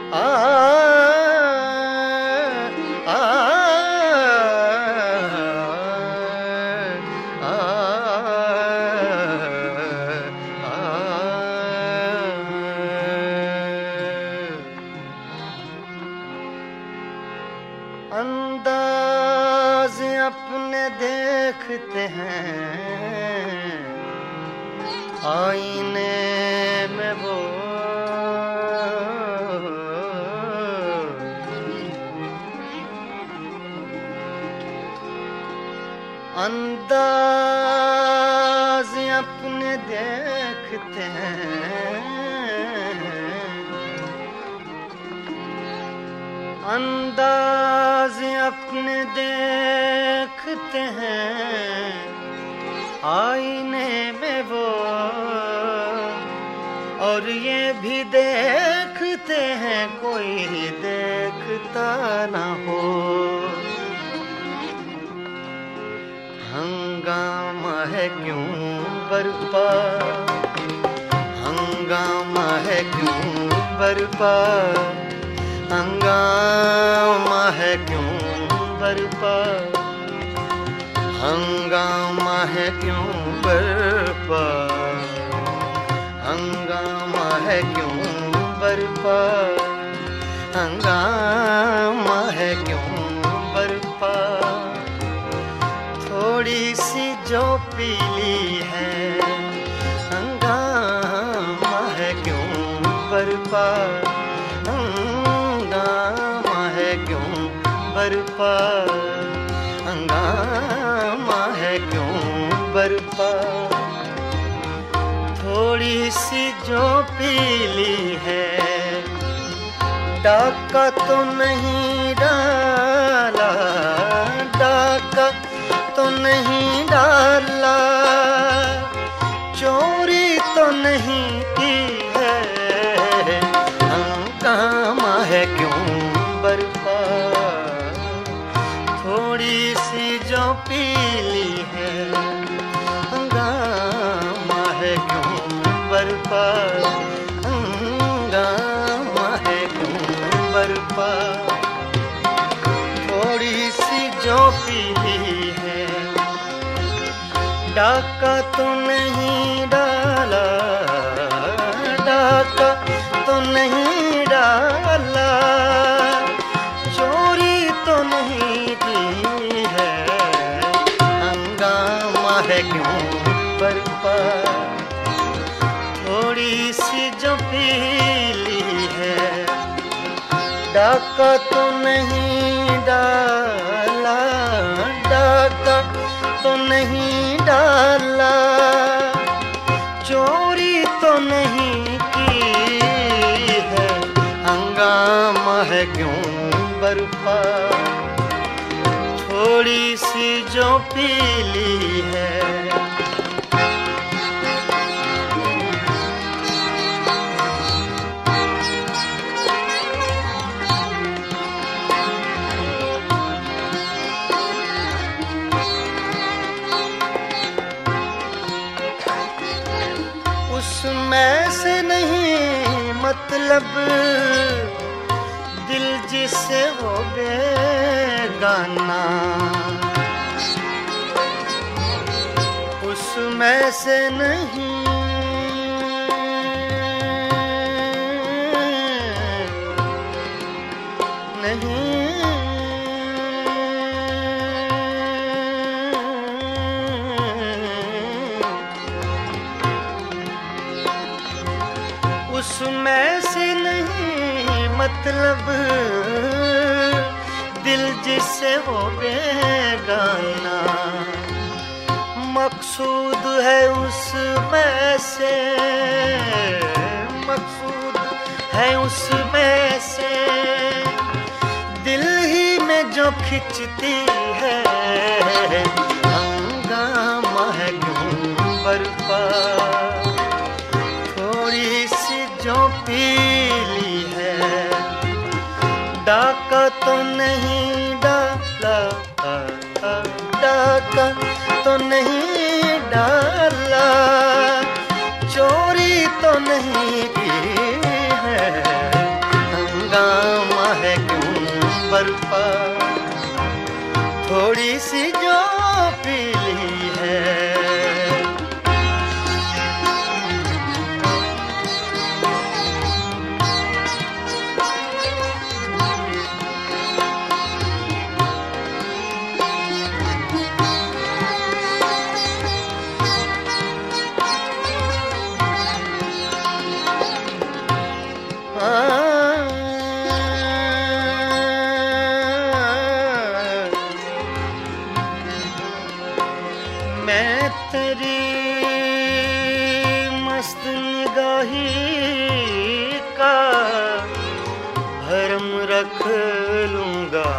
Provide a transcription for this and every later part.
आ आ अंदाज अपने देखते हैं आईने में वो अंदाज अपने देखते हैं अंदाज अपने देखते हैं आईने में वो और ये भी देखते हैं कोई देखता ना हो। हंगामा है क्यों बरपा हंगामा है क्यों बरपा हंगामा है क्यों बरपा हंगामा है क्यों बरपा हंगामा है क्यों बरपा हंगामा है क्यों बरपा थोड़ी सी जो पीली है हंगामा है क्यों बरपा हंगामा है क्यों बरपा हंगामा है क्यों बरपा थोड़ी सी जो पीली है डाका तो नहीं डाला डाका तो नहीं डाला चोरी तो नहीं की है हंगामा है क्यों बरपा थोड़ी सी जो पीली है हंगामा है क्यों बरपा हंगामा है क्यों बरपा थोड़ी सी जो पीली है डाका तो नहीं डाला डाका तो नहीं डाला चोरी तो नहीं की है हंगामा है क्यों बरपा थोड़ी सी जो पीली है डाका तो नहीं डाला डाका तो नहीं डाला चोरी तो नहीं की है हंगामा है क्यों बरपा थोड़ी सी जो पीली है उसमें से नहीं मतलब दिल जिससे हो बेगाना उसमें से नहीं नहीं उसमें से नहीं मतलब दिल जिससे हो बेगाना मकसूद है उसमें से मकसूद है उसमें से दिल ही में जो खिंचती है हंगामा है क्यों बरपा थोड़ी सी जो पीली है डाका तो नहीं डाला डाका तो नहीं डाला चोरी तो नहीं की है हंगामा है क्यों बरपा, थोड़ी सी जो पीली है। मैं तेरी मस्त निगाही का भरम रख लूंगा,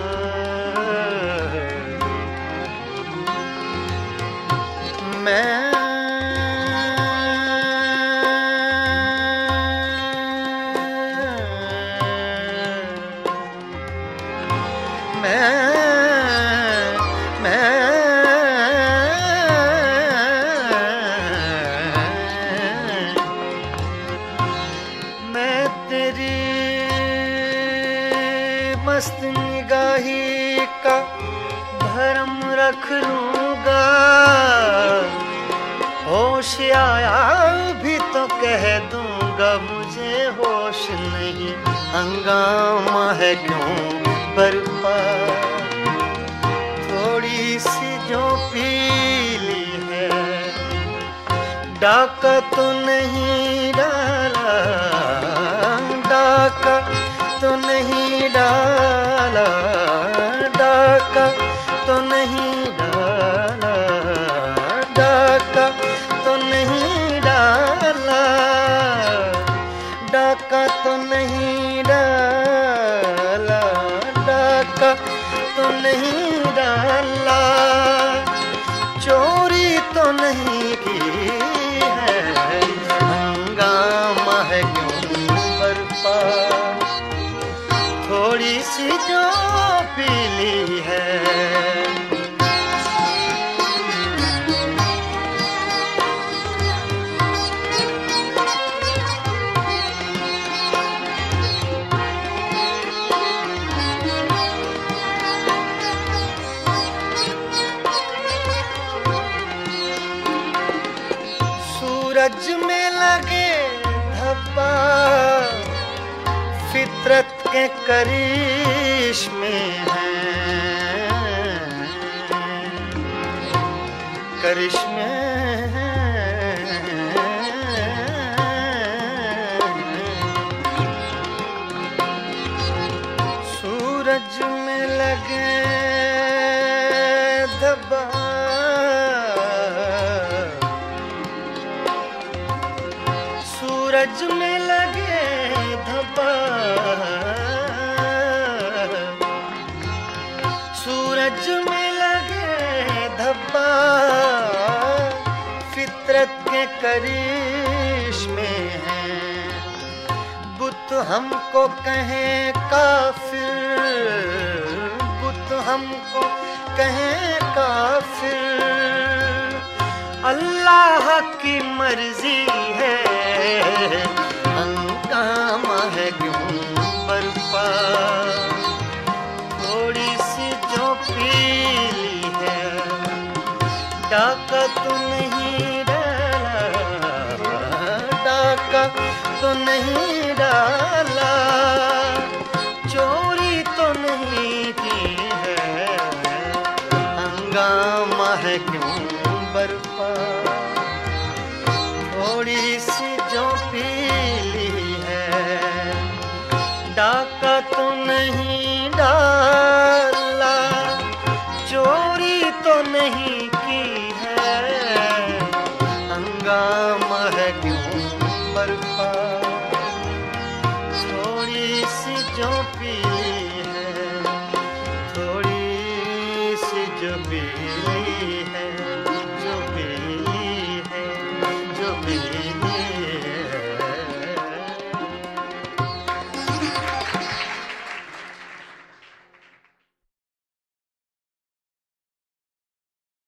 मैं तेरी मस्त निगाही का भरम रख लूंगा। होश आया भी तो कह दूंगा, मुझे होश नहीं हंगामा है क्यों बरपा, थोड़ी सी जो पीली है। डाका तो नहीं डाला, डाका तो नहीं डाला, डाका तो नहीं डाला, डाका तो नहीं डाला, डाका तो नहीं डाला, डाका तो नहीं डाला, चोरी तो नहीं की है, हंगामा है क्यों बरपा, थोड़ी सी जो पीली है। सूरज में लगे धब्बा, फितरत के करिश्मे हैं, करिश्मे हैं। सूरज में लगे धब्बा, सूरज में लगे धब्बा, सूरज में लगे धब्बा, फितरत के करिश्मे हैं। बुत हमको कहें काफिर, बुत हमको कहें काफिर, अल्लाह की मर्जी है, हंगामा है क्यों बरपा, थोड़ी सी जो पीली है। डाका तो नहीं डाला, डाका तो नहीं डाला, चोरी तो नहीं की है, हंगामा है क्यों बरपा, थोड़ी सी जो पीली है। डाका तो नहीं डाला, चोरी तो नहीं की है, हंगामा है क्यों बरपा, थोड़ी सी जो पीली है, थोड़ी सी जो पीली है।